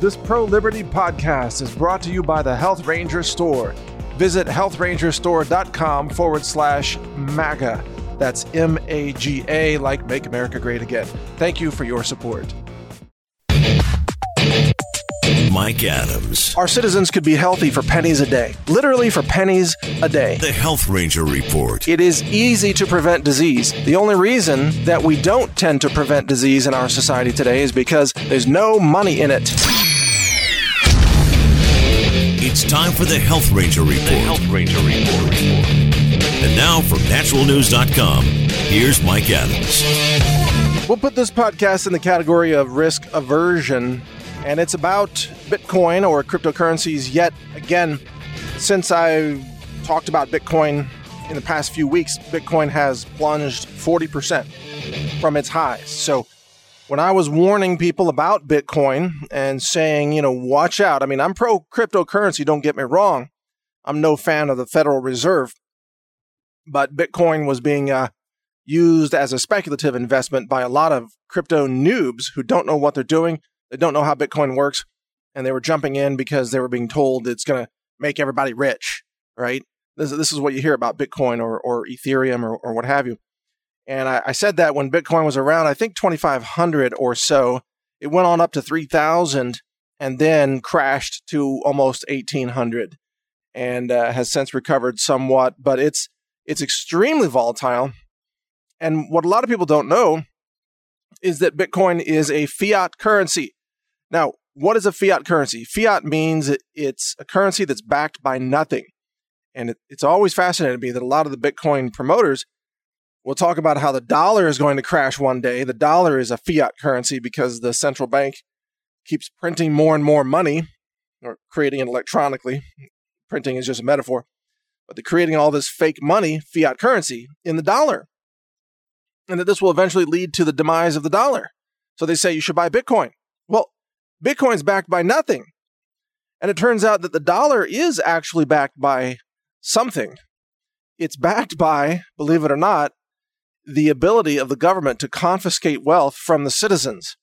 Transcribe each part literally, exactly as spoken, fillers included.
This pro-liberty podcast is brought to you by the Health Ranger Store. Visit health ranger store dot com forward slash MAGA. That's M A G A, like Make America Great Again. Thank you for your support. Mike Adams. Our citizens could be healthy for pennies a day. Literally for pennies a day. The Health Ranger Report. It is easy to prevent disease. The only reason that we don't tend to prevent disease in our society today is because there's no money in it. It's time for the Health Ranger Report. The Health Ranger Report. And now from natural news dot com, here's Mike Adams. We'll put this podcast in the category of risk aversion, and it's about Bitcoin or cryptocurrencies yet again. Since I talked about Bitcoin in the past few weeks, Bitcoin has plunged forty percent from its highs. So when I was warning people about Bitcoin and saying, you know, watch out. I mean, I'm pro cryptocurrency, don't get me wrong. I'm no fan of the Federal Reserve. But Bitcoin was being uh, used as a speculative investment by a lot of crypto noobs who don't know what they're doing. They don't know how Bitcoin works. And they were jumping in because they were being told it's going to make everybody rich, right? This, this is what you hear about Bitcoin or, or Ethereum or, or what have you. And I, I said that when Bitcoin was around, I think twenty-five hundred or so, it went on up to three thousand and then crashed to almost eighteen hundred and uh, has since recovered somewhat. But it's it's extremely volatile. And what a lot of people don't know is that Bitcoin is a fiat currency. Now, what is a fiat currency? Fiat means it's a currency that's backed by nothing. And it, it's always fascinated me that a lot of the Bitcoin promoters will talk about how the dollar is going to crash one day. The dollar is a fiat currency because the central bank keeps printing more and more money, or creating it electronically. Printing is just a metaphor. But they're creating all this fake money, fiat currency, in the dollar. And that this will eventually lead to the demise of the dollar. So they say you should buy Bitcoin. Well, Bitcoin's backed by nothing. And it turns out that the dollar is actually backed by something. It's backed by, believe it or not, the ability of the government to confiscate wealth from the citizens.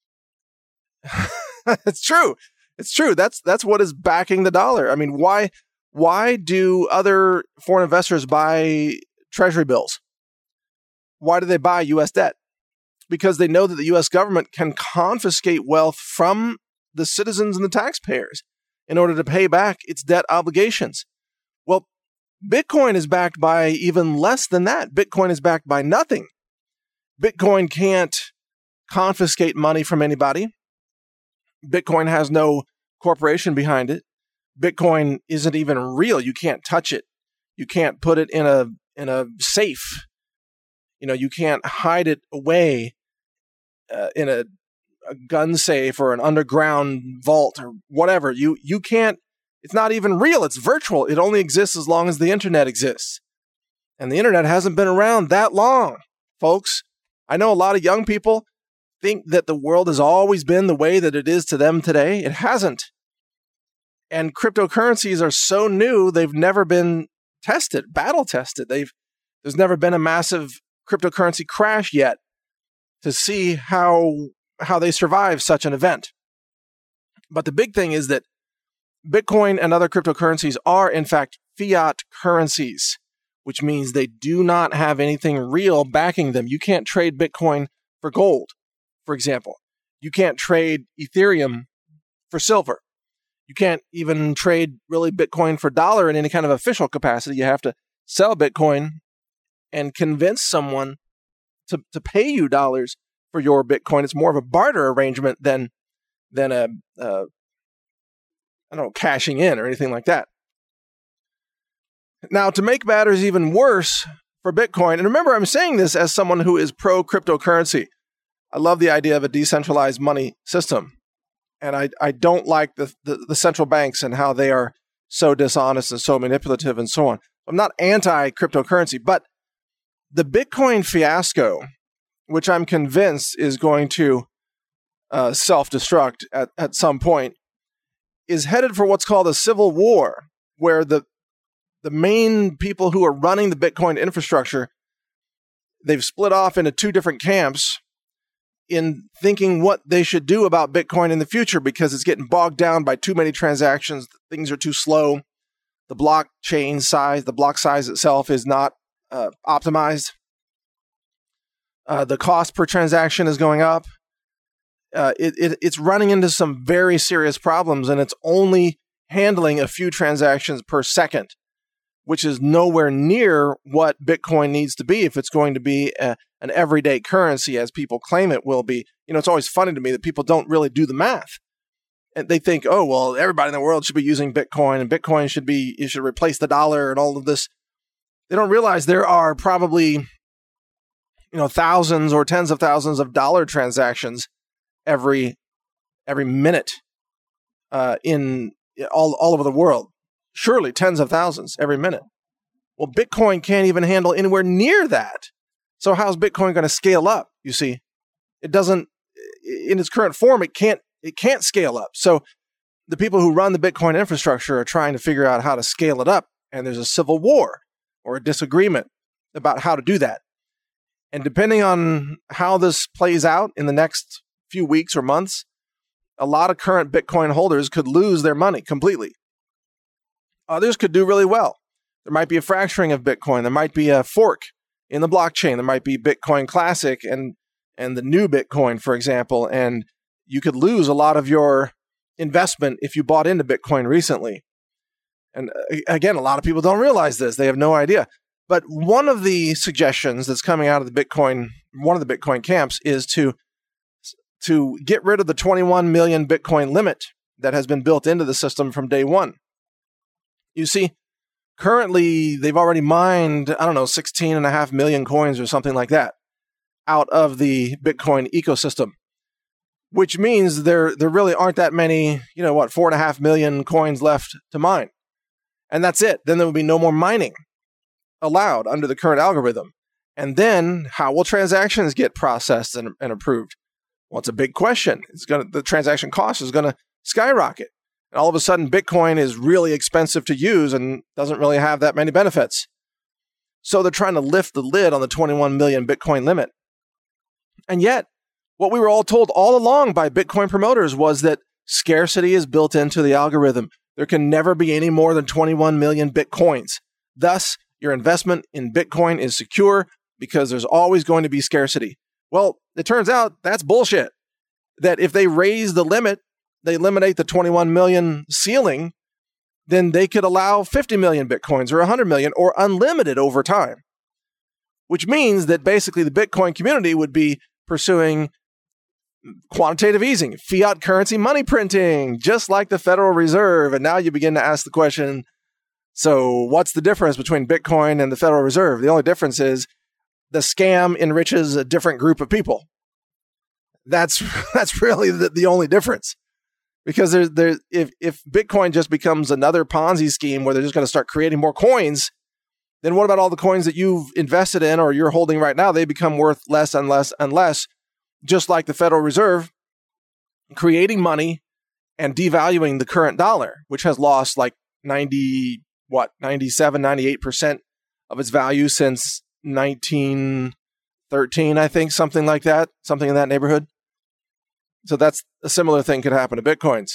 It's true. It's true. That's that's what is backing the dollar. I mean, why why do other foreign investors buy treasury bills? Why do they buy U S debt? Because they know that the U S government can confiscate wealth from the citizens and the taxpayers in order to pay back its debt obligations. Well, Bitcoin is backed by even less than that. Bitcoin is backed by nothing. Bitcoin can't confiscate money from anybody. Bitcoin has no corporation behind it. Bitcoin isn't even real. You can't touch it. You can't put it in a in a safe. You know, you can't hide it away uh, in a, a gun safe or an underground vault or whatever. You you can't. It's not even real. It's virtual. It only exists as long as the internet exists. And the internet hasn't been around that long, folks. I know a lot of young people think that the world has always been the way that it is to them today. It hasn't. And cryptocurrencies are so new, they've never been tested, battle tested. They've there's never been a massive cryptocurrency crash yet to see how how they survive such an event. But the big thing is that Bitcoin and other cryptocurrencies are, in fact, fiat currencies, which means they do not have anything real backing them. You can't trade Bitcoin for gold, for example. You can't trade Ethereum for silver. You can't even trade really Bitcoin for dollar in any kind of official capacity. You have to sell Bitcoin and convince someone to, to pay you dollars for your Bitcoin. It's more of a barter arrangement than, than a... a I don't know, cashing in or anything like that. Now, to make matters even worse for Bitcoin, and remember, I'm saying this as someone who is pro-cryptocurrency. I love the idea of a decentralized money system. And I, I don't like the, the, the central banks and how they are so dishonest and so manipulative and so on. I'm not anti-cryptocurrency, but the Bitcoin fiasco, which I'm convinced is going to uh, self-destruct at, at some point, is headed for what's called a civil war, where the the main people who are running the Bitcoin infrastructure, they've split off into two different camps in thinking what they should do about Bitcoin in the future because it's getting bogged down by too many transactions. Things are too slow. The blockchain size, the block size itself is not uh, optimized. Uh, the cost per transaction is going up. Uh, it, it, it's running into some very serious problems, and it's only handling a few transactions per second, which is nowhere near what Bitcoin needs to be if it's going to be a, an everyday currency as people claim it will be. You know, it's always funny to me that people don't really do the math. And they think, oh, well, everybody in the world should be using Bitcoin, and Bitcoin should be, you should replace the dollar and all of this. They don't realize there are probably, you know, thousands or tens of thousands of dollar transactions every every minute uh, in all all over the world. Surely tens of thousands every minute. Well, Bitcoin can't even handle anywhere near that. So how's Bitcoin going to scale up? You see, it doesn't, in its current form, it can't it can't scale up. So the people who run the Bitcoin infrastructure are trying to figure out how to scale it up. And there's a civil war or a disagreement about how to do that. And depending on how this plays out in the next few weeks or months, a lot of current Bitcoin holders could lose their money completely. Others could do really well. There might be a fracturing of Bitcoin. There might be a fork in the blockchain. There might be Bitcoin Classic and, and the new Bitcoin, for example. And you could lose a lot of your investment if you bought into Bitcoin recently. And again, a lot of people don't realize this. They have no idea. But one of the suggestions that's coming out of the Bitcoin, one of the Bitcoin camps, is to, to get rid of the twenty-one million Bitcoin limit that has been built into the system from day one. You see, currently they've already mined, I don't know, sixteen and a half million coins or something like that out of the Bitcoin ecosystem, which means there, there really aren't that many, you know, what, four and a half million coins left to mine. And that's it. Then there will be no more mining allowed under the current algorithm. And then how will transactions get processed and, and approved? Well, it's a big question. It's gonna, the transaction cost is going to skyrocket. And all of a sudden, Bitcoin is really expensive to use and doesn't really have that many benefits. So they're trying to lift the lid on the twenty-one million Bitcoin limit. And yet, what we were all told all along by Bitcoin promoters was that scarcity is built into the algorithm. There can never be any more than twenty-one million Bitcoins. Thus, your investment in Bitcoin is secure because there's always going to be scarcity. Well, it turns out that's bullshit. That if they raise the limit, they eliminate the twenty-one million ceiling, then they could allow fifty million Bitcoins or one hundred million or unlimited over time. Which means that basically the Bitcoin community would be pursuing quantitative easing, fiat currency money printing, just like the Federal Reserve. And now you begin to ask the question, so what's the difference between Bitcoin and the Federal Reserve? The only difference is the scam enriches a different group of people. That's that's really the, the only difference. Because there's there if if Bitcoin just becomes another Ponzi scheme where they're just going to start creating more coins, then what about all the coins that you've invested in or you're holding right now? They become worth less and less and less, just like the Federal Reserve creating money and devaluing the current dollar, which has lost like ninety, what, ninety-seven, ninety-eight percent of its value since nineteen thirteen, I think, something like that, something in that neighborhood. So that's a similar thing could happen to Bitcoins.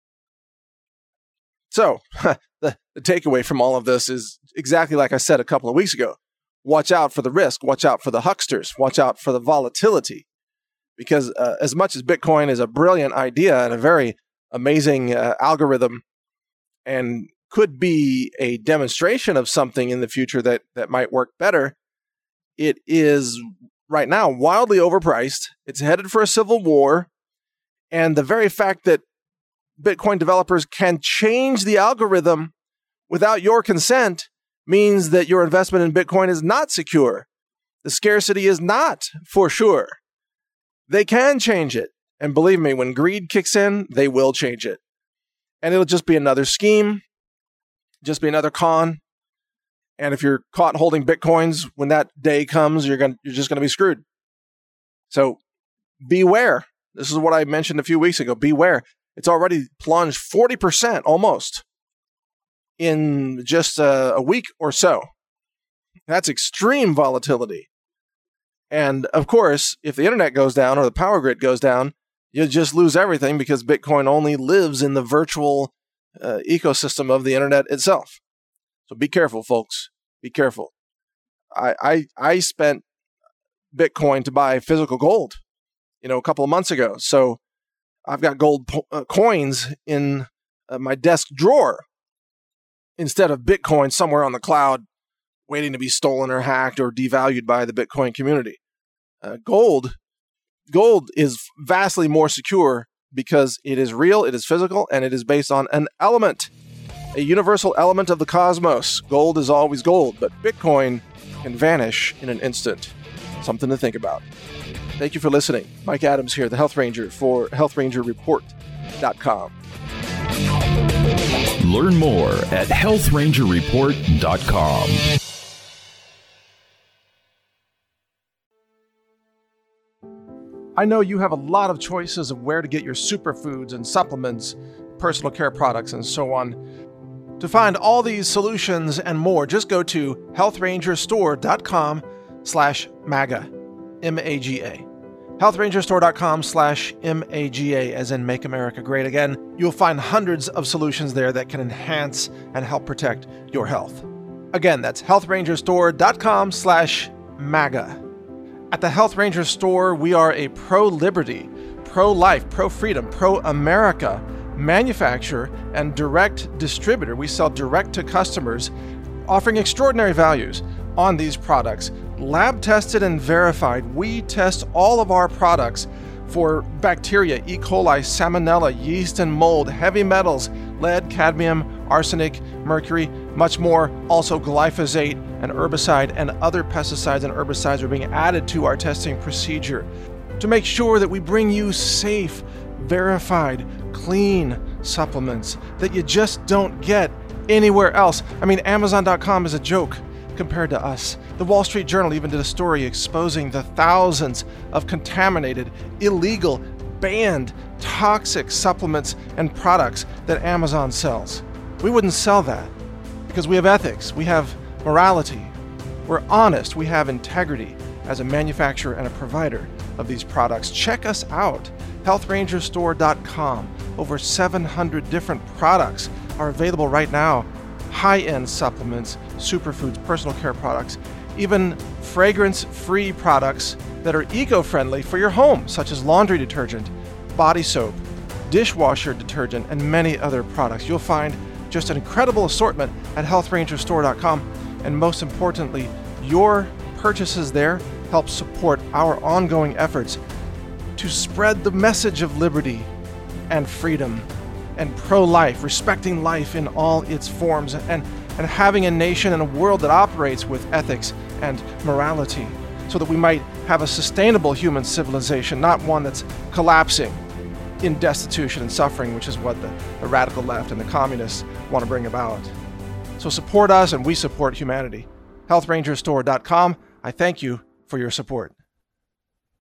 So the, the takeaway from all of this is exactly like I said a couple of weeks ago. Watch out for the risk. Watch out for the hucksters. Watch out for the volatility. Because uh, as much as Bitcoin is a brilliant idea and a very amazing uh, algorithm and could be a demonstration of something in the future that, that might work better, it is right now wildly overpriced. It's headed for a civil war. And the very fact that Bitcoin developers can change the algorithm without your consent means that your investment in Bitcoin is not secure. The scarcity is not for sure. They can change it. And believe me, when greed kicks in, they will change it. And it'll just be another scheme, just be another con. And if you're caught holding Bitcoins when that day comes, you're going you're just going to be screwed. So beware. This is what I mentioned a few weeks ago. Beware. It's already plunged forty percent almost in just a, a week or so. That's extreme volatility. And of course, if the internet goes down or the power grid goes down, you'll just lose everything because Bitcoin only lives in the virtual uh, ecosystem of the internet itself. So be careful, folks. Be careful. I, I I spent Bitcoin to buy physical gold, you know, a couple of months ago. So I've got gold po- uh, coins in uh, my desk drawer instead of Bitcoin somewhere on the cloud waiting to be stolen or hacked or devalued by the Bitcoin community. Uh, gold, gold is vastly more secure because it is real, it is physical, and it is based on an element, a universal element of the cosmos. Gold is always gold, but Bitcoin can vanish in an instant. Something to think about. Thank you for listening. Mike Adams here, the Health Ranger for health ranger report dot com. Learn more at health ranger report dot com. I know you have a lot of choices of where to get your superfoods and supplements, personal care products, and so on. To find all these solutions and more, just go to health ranger store dot com slash MAGA, M A G A. health ranger store dot com slash M A G A, as in Make America Great Again. You'll find hundreds of solutions there that can enhance and help protect your health. Again, that's health ranger store dot com slash MAGA. At the Health Ranger Store, we are a pro-liberty, pro-life, pro-freedom, pro-America manufacturer and direct distributor. We sell direct to customers, offering extraordinary values on these products. Lab tested and verified. We test all of our products for bacteria, E. coli, salmonella, yeast and mold, heavy metals, lead, cadmium, arsenic, mercury, much more. Also glyphosate, and herbicide, and other pesticides and herbicides are being added to our testing procedure to make sure that we bring you safe, verified, clean supplements that you just don't get anywhere else. I mean, Amazon dot com is a joke compared to us. The Wall Street Journal even did a story exposing the thousands of contaminated, illegal, banned, toxic supplements and products that Amazon sells. We wouldn't sell that because we have ethics, we have morality, we're honest, we have integrity as a manufacturer and a provider of these products. Check us out, health ranger store dot com. Over seven hundred different products are available right now. High-end supplements, superfoods, personal care products, even fragrance-free products that are eco-friendly for your home, such as laundry detergent, body soap, dishwasher detergent, and many other products. You'll find just an incredible assortment at health ranger store dot com. And most importantly, your purchases there help support our ongoing efforts to spread the message of liberty and freedom and pro-life, respecting life in all its forms, and, and having a nation and a world that operates with ethics and morality, so that we might have a sustainable human civilization, not one that's collapsing in destitution and suffering, which is what the, the radical left and the communists want to bring about. So support us and we support humanity. health ranger store dot com. I thank you for your support.